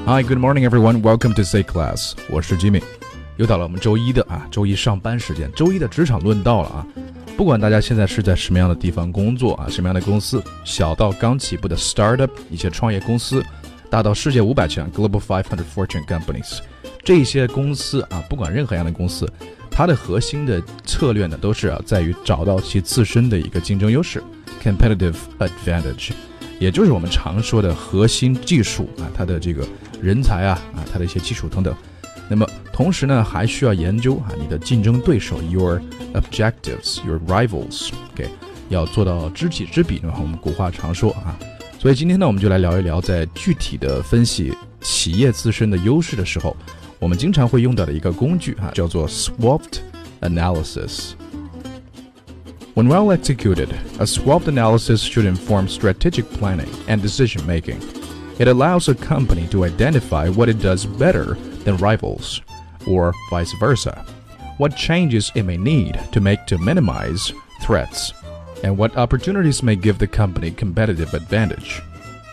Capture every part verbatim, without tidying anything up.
Hi, good morning, everyone. Welcome to Say Class. 我是 Jimmy。又到了我们周一的啊，周一上班时间，周一的职场论道了啊。不管大家现在是在什么样的地方工作啊，什么样的公司，小到刚起步的 startup， 一些创业公司，大到世界五百强 Global five hundred Fortune Companies， 这些公司啊，不管任何样的公司，它的核心的策略呢，都是啊，在于找到其自身的一个竞争优势 ，competitive advantage。也就是我们常说的核心技术啊，它的这个人才啊啊，它的一些技术等等。那么同时呢，还需要研究啊你的竞争对手 your objectives, your rivals，OK，、okay, 要做到知己知彼呢。我们古话常说啊，所以今天呢，我们就来聊一聊，在具体的分析企业自身的优势的时候，我们经常会用到的一个工具啊，叫做 SWOT analysis。When well executed, a SWOT analysis should inform strategic planning and decision making. It allows a company to identify what it does better than rivals, or vice versa, what changes it may need to make to minimize threats, and what opportunities may give the company competitive advantage.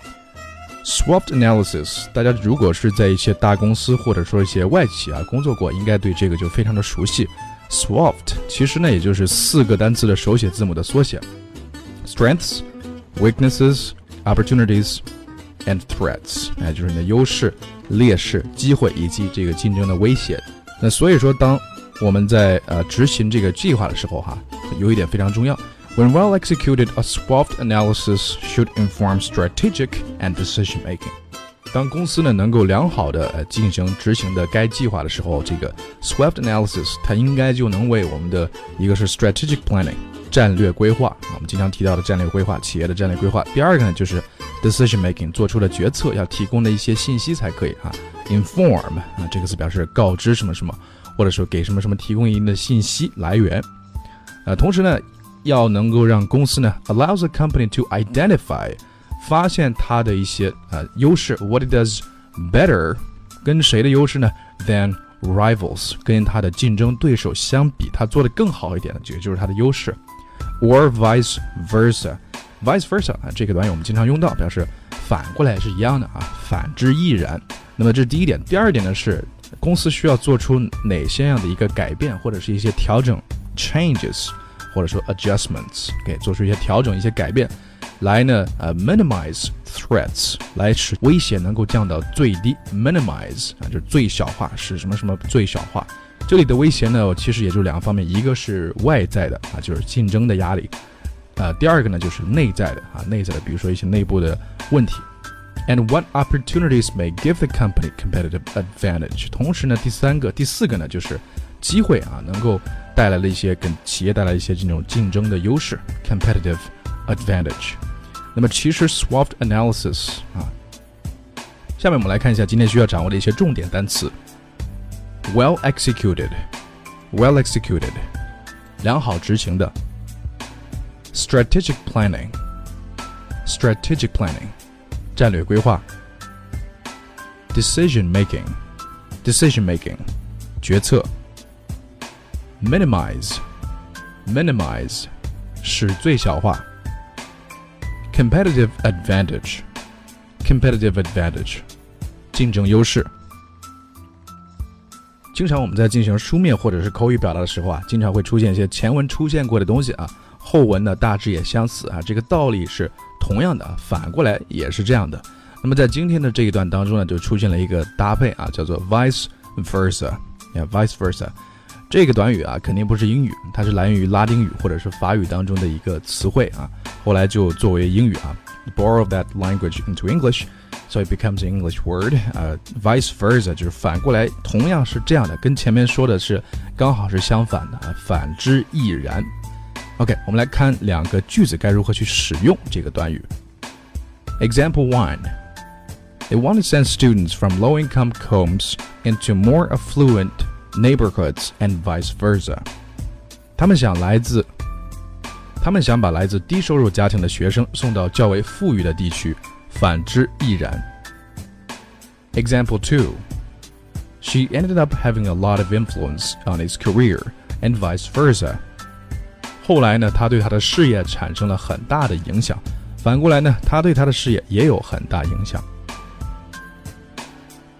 SWOT analysis， 大家如果是在一些大公司或者说一些外企啊工作过，应该对这个就非常的熟悉。SWOT 其实呢，也就是四个单词的手写字母的缩写 Strengths, Weaknesses, Opportunities, and Threats， 哎，就是你的优势、劣势、机会以及这个竞争的威胁。那所以说，当我们在呃执行这个计划的时候哈，有一点非常重要。When well executed, a SWOT analysis should inform strategic and decision making. 当公司呢能够良好的呃进行执行的该计划的时候，这个 SWOT analysis 它应该就能为我们的一个是 strategic planning 战略规划，我们经常提到的战略规划，企业的战略规划。第二个呢就是 decision making 做出的决策要提供的一些信息才可以哈。inform 啊这个词表示告知什么什么，或者说给什么什么提供一定的信息来源。呃，同时呢要能够让公司呢 allows a company to identify。发现它的一些呃优势 ，what it does better， 跟谁的优势呢 ？than rivals， 跟它的竞争对手相比，它做得更好一点的，这个就是它的优势 ，or vice versa，vice versa 啊，这个短语我们经常用到，表示反过来是一样的啊，反之亦然。那么这是第一点，第二点呢是公司需要做出哪些样的一个改变，或者是一些调整 changes， 或者说 adjustments， 给、okay, 做出一些调整、一些改变。来呢，呃 ，minimize threats， 来使威胁能够降到最低 ，minimize 啊，就是最小化，使什么什么最小化。这里的威胁呢，其实也就两个方面，一个是外在的啊，就是竞争的压力，呃，第二个呢就是内在的啊，内在的，比如说一些内部的问题。And what opportunities may give the company competitive advantage？ 同时呢，第三个、第四个呢，就是机会啊，能够带来了一些跟企业带来一些这种竞争的优势 ，competitive advantage。那么其实 SWOT analysis 啊，下面我们来看一下今天需要掌握的一些重点单词。Well executed, well executed， 良好执行的。Strategic planning, strategic planning， 战略规划。Decision making, decision making， 决策。Minimize, minimize， 使最小化。Competitive advantage, competitive advantage， 竞争优势。经常我们在进行书面或者是口语表达的时候啊，经常会出现一些前文出现过的东西啊，后文呢大致也相似啊，这个道理是同样的，反过来也是这样的。那么在今天的这一段当中呢，就出现了一个搭配啊，叫做 vice versa， yeah, vice versa。这个短语啊，肯定不是英语，它是来源于拉丁语或者是法语当中的一个词汇啊，后来就作为英语啊 ，borrow that language into English， so it becomes an English word。呃 ，vice versa 就是反过来，同样是这样的，跟前面说的是刚好是相反的啊，反之亦然。OK， 我们来看两个句子该如何去使用这个短语。Example one. They want to send students from low-income homes into more affluent neighborhoods and vice versa. 他们想来自他们想把来自低收入家庭的学生送到较为富裕的地区，反之亦然。Example two. She ended up having a lot of influence on his career and vice versa. 后来呢，他对他的事业产生了很大的影响，反过来呢，他对他的事业也有很大影响。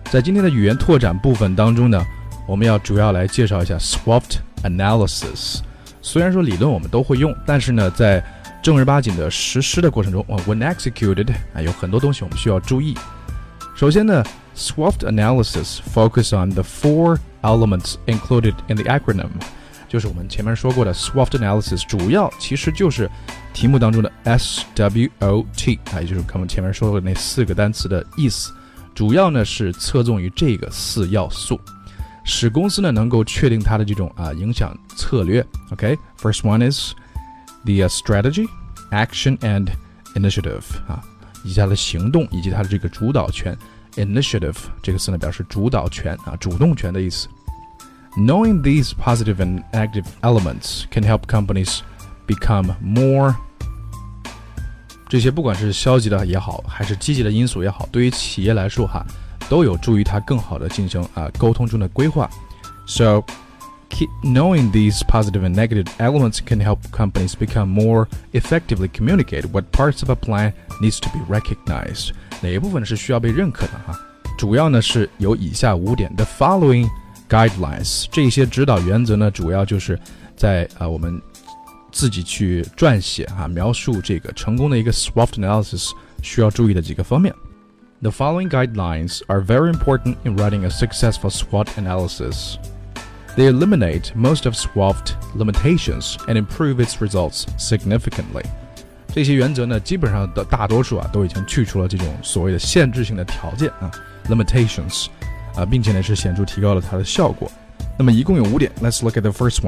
在今天的语言拓展部分当中呢，我们要主要来介绍一下 SWOT analysis。虽然说理论我们都会用，但是呢，在正儿八经的实施的过程中 ，when executed， 啊，有很多东西我们需要注意。首先呢 ，SWOT analysis focus on the four elements included in the acronym， 就是我们前面说过的 SWOT analysis， 主要其实就是题目当中的 S W O T， 啊，也就是我们前面说过的那四个单词的意思。主要呢是侧重于这个四要素，使公司呢能够确定它的这种啊影响策略。OK，first one is the strategy, action and initiative 啊，以及它的行动以及它的这个主导权。Initiative 这个词呢表示主导权啊，主动权的意思。Knowing these positive and negative elements can help companies become more这些不管是消极的也好，还是积极的因素也好，对于企业来说哈，都有助于它更好的进行啊沟通中的规划。So, keep knowing these positive and negative elements can help companies become more effectively communicate what parts of a plan needs to be recognized. 哪一部分是需要被认可的哈？主要呢是有以下五点 ：The following guidelines， 这些指导原则呢，主要就是在啊我们自己去撰写啊，描述这个成功的一个 SWOT analysis 需要注意的几个方面。The following guidelines are very important in writing a successful SWOT analysis. They eliminate most of SWOT limitations and improve its results significantly. 这些原则呢，基本上的大多数啊都已经去除了这种所谓的限制性的条件啊 limitations 啊，并且呢是显著提高了它的效果。那么一共有五点 ，Let's look at the first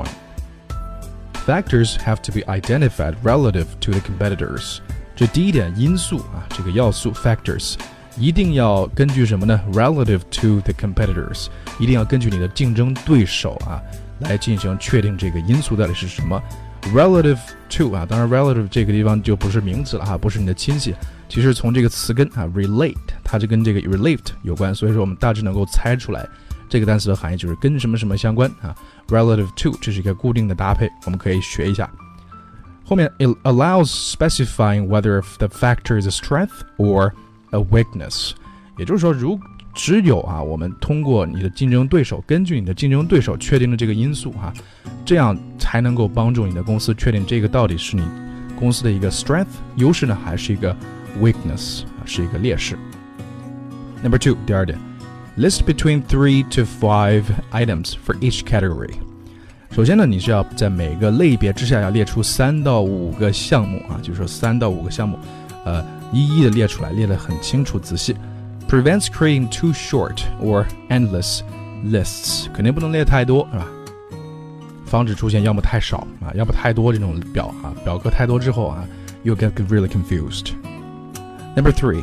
one.Factors have to be identified relative to the competitors. 这第一点因素啊，这个要素 factors 一定要根据什么呢 ？Relative to the competitors， 一定要根据你的竞争对手啊来进行确定这个因素到底是什么。Relative to 啊，当然 relative 这个地方就不是名词了哈，不是你的亲戚。其实从这个词根啊 relate， 它就跟这个 relate 有关，所以说我们大致能够猜出来。这个单词的含义就是跟什么什么相关啊 relative to 这是一个固定的搭配，我们可以学一下。后面 it allows specifying whether the factor is a strength or a weakness， 也就是说如只有啊我们通过你的竞争对手，根据你的竞争对手确定的这个因素哈、啊，这样才能够帮助你的公司确定这个到底是你公司的一个 strength 优势呢，还是一个 weakness 啊，是一个劣势。Number two， 第二点List between three to five items for each category. 首先呢，你是要在每个类别之下要列出三到五个项目啊，就是说三到五个项目，呃，一一的列出来，列得很清楚仔细。Prevents creating too short or endless lists， 肯定不能列太多，是吧？防止出现要么太少啊，要么太多这种表啊，表格太多之后啊 ，you'll get really confused. Number three,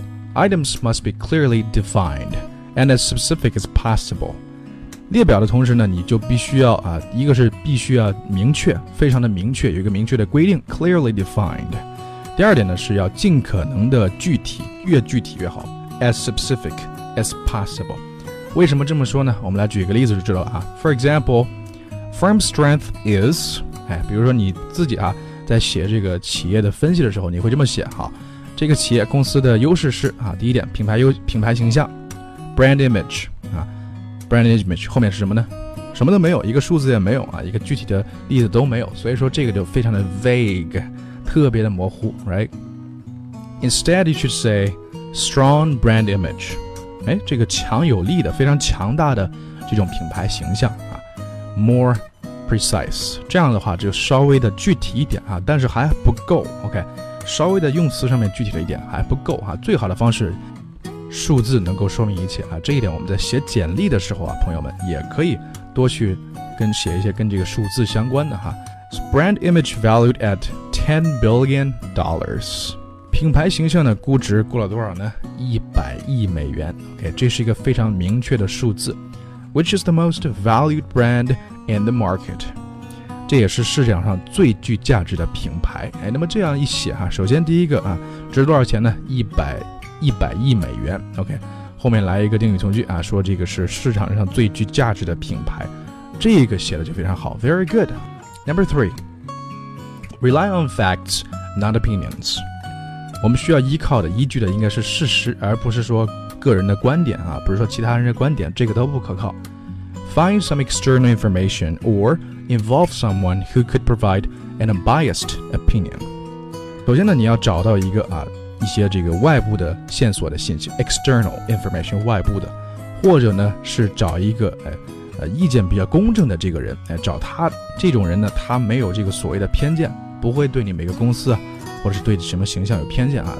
items must be clearly defined.And as specific as possible. 列表的同时呢，你就必须要啊，一个是必须要明确，非常的明确，有一个明确的规定 ，clearly defined。第二点呢，是要尽可能的具体，越具体越好 ，as specific as possible。为什么这么说呢？我们来举一个例子就知道了啊。For example, firm strength is， 哎，比如说你自己啊，在写这个企业的分析的时候，你会这么写哈。这个企业公司的优势是啊，第一点，品牌优品牌形象。Brand image 啊 ，brand image 后面是什么呢？什么都没有，一个数字也没有啊，一个具体的例子都没有，所以说这个就非常的 vague， 特别的模糊 ，right？ Instead, you should say strong brand image。哎，这个强有力的、非常强大的这种品牌形象啊 ，more precise。这样的话就稍微的具体一点啊，但是还不够 ，OK？ 稍微的用词上面具体了一点还不够啊，最好的方式。数字能够说明一切啊，这一点我们在写简历的时候啊，朋友们也可以多去跟写一些跟这个数字相关的哈。Brand image valued at ten billion dollars， 品牌形象的估值过了多少呢？一百亿美元。OK， 这是一个非常明确的数字。Which is the most valued brand in the market？ 这也是市场上最具价值的品牌。哎，那么这样一写哈，首先第一个啊，值多少钱呢？一百。一百亿美元 ，OK， 后面来一个定语从句啊，说这个是市场上最具价值的品牌，这个写的就非常好 ，very good. Number three, rely on facts, not opinions. 我们需要依靠的、依据的应该是事实，而不是说个人的观点啊，不是说其他人的观点，这个都不可靠。Find some external information or involve someone who could provide an unbiased opinion。首先呢，你要找到一个啊一些这个外部的线索的信息 ，external information 外部的，或者呢是找一个哎呃意见比较公正的这个人，哎找他这种人呢，他没有这个所谓的偏见，不会对你每个公司啊或者是对什么形象有偏见啊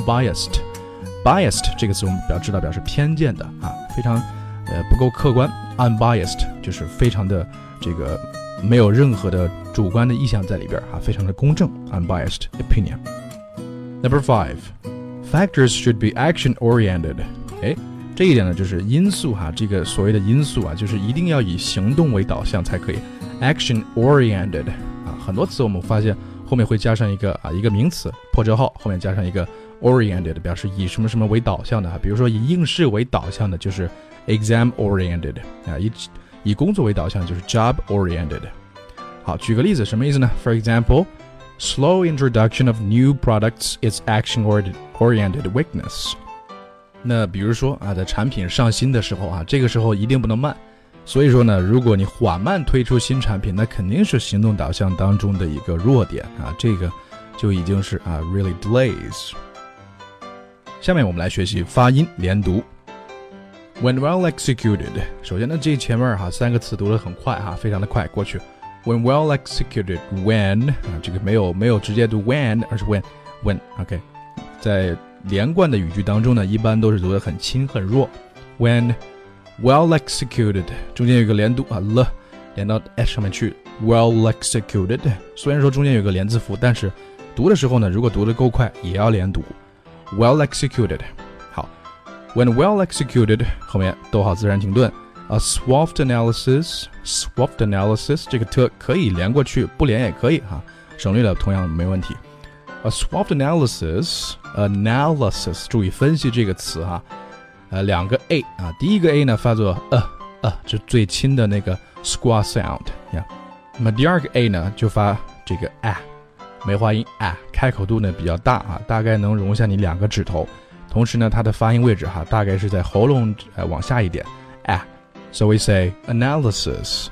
，unbiased。biased 这个词我们比较知道表示偏见的啊，非常呃不够客观 ，unbiased 就是非常的这个没有任何的主观的意向在里边啊，非常的公正 unbiased opinion。Number five, factors should be action-oriented。哎，这一点呢就是因素哈，这个所谓的因素啊，就是一定要以行动为导向才可以 action-oriented 啊，很多词我们发现后面会加上一个啊一个名词破折号，后面加上一个oriented 表示以什么什么为导向的，比如说以应试为导向的就是 exam oriented 啊，以以工作为导向就是 job oriented。好，举个例子，什么意思呢？ For example, slow introduction of new products is action oriented weakness。 那比如说啊，在产品上新的时候啊，这个时候一定不能慢，所以说呢，如果你缓慢推出新产品，那肯定是行动导向当中的一个弱点啊，这个就已经是啊 really delays。下面我们来学习发音连读。When well executed， 首先呢，这前面哈三个词读得很快哈，非常的快过去。When well executed， when 啊，这个没有没有直接读 when， 而是 when when OK， 在连贯的语句当中呢，一般都是读得很轻很弱。When well executed， 中间有一个连读啊 l 连到 s 上面去 ，well executed， 虽然说中间有个连字符，但是读的时候呢，如果读得够快，也要连读。Well executed， 好 ，When well executed 后面逗号自然停顿。A swath analysis， swath analysis 这个 t 可以连过去，不连也可以哈，省略了同样没问题。A swath analysis， analysis 注意分析这个词哈，呃两个 a 啊，第一个 a 呢发作呃呃，这最轻的那个 squat sound 呀，那么第二个 a 呢就发这个 a。梅花音啊，开口度呢比较大啊，大概能容下你两个指头。同时呢，它的发音位置哈，大概是在喉咙呃往下一点啊。So we say analysis,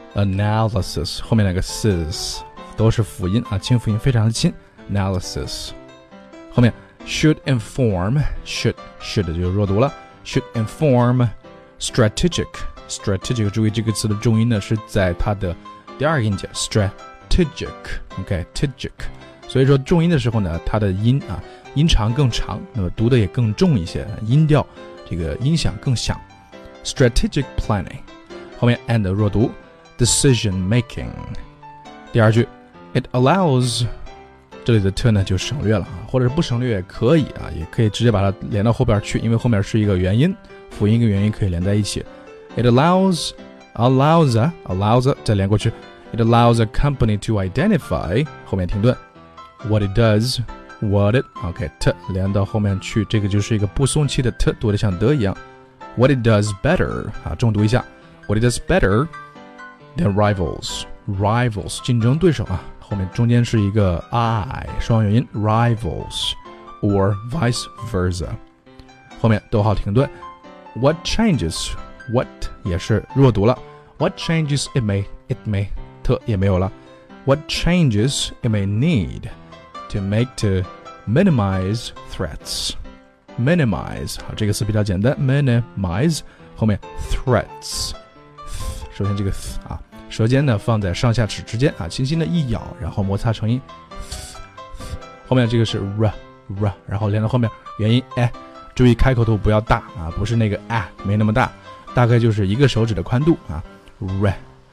analysis 后面那个 sis 都是辅音啊，清辅音非常的轻 analysis。后面 should inform should should 就弱读了 should inform strategic strategic 注意这个词的重音呢是在它的第二个音节 strategic OK strategic， 所以说重音的时候呢，它的音啊音长更长，那么读的也更重一些，音调这个音响更响。Strategic planning 后面 and 弱读 decision making。 第二句 it allows， 这里的 t 呢就省略了啊，或者是不省略也可以啊，也可以直接把它连到后边去，因为后面是一个元音，辅音跟元音可以连在一起。 It allows allows a, allows a, 再连过去 It allows a company to identify 后面停顿 what it does what it OK t 连到后面去，这个就是一个不送气的 t， 读得像德一样。What it does better 啊，重读一下 What it does better than rivals rivals 竞争对手啊，后面中间是一个 I 双元音 rivals or vice versa， 后面逗号停顿 What changes What 也是弱读了 What changes it may it may 特也没有了 What changes it may need to make to minimize threats minimize 好，这个词比较简单 minimize 后面 threats， 首先这个 th 啊，舌尖呢放在上下齿之间啊，轻轻的一咬，然后摩擦成音 th, th, 后面这个是 r r， 然后连到后面元音哎，注意开口度不要大啊，不是那个啊没那么大，大概就是一个手指的宽度啊 r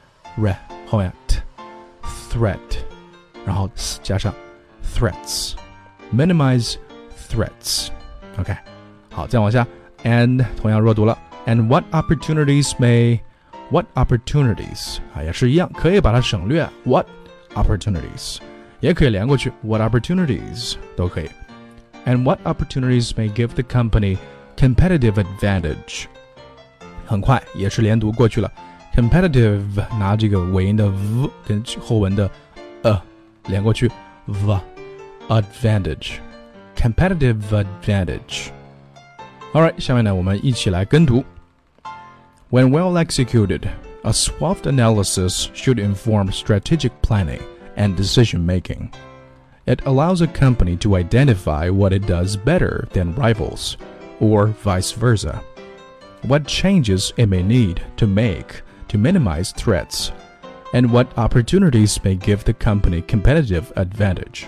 r 后面 t threat， 然后 s 加上 threats minimize threats OK， 好，再往下 and 同样弱读了 and what opportunities may what opportunities 啊，也是一样，可以把它省略 what opportunities， 也可以连过去 what opportunities 都可以 and what opportunities may give the company competitive advantage， 很快也是连读过去了 competitive 拿这个尾音的 v 跟后文的呃连过去 v advantage competitive advantage Alright, 下面呢我们一起来跟读。When well executed, a SWOT analysis should inform strategic planning and decision making. It allows a company to identify what it does better than rivals, or vice versa. What changes it may need to make to minimize threats, and what opportunities may give the company competitive advantage.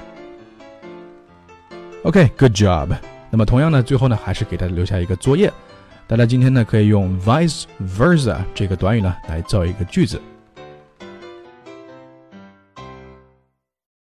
Okay, good job. 那么同样呢，最后呢还是给大家留下一个作业。大家今天呢可以用 vice versa 这个短语呢来造一个句子。